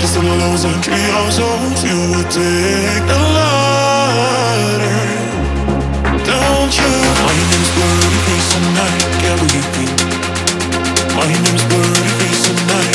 just a lows and treehouse. If you would take the ladder, don't you? My name's Blurry Face and I can't believe me. My name's Blurry Face and I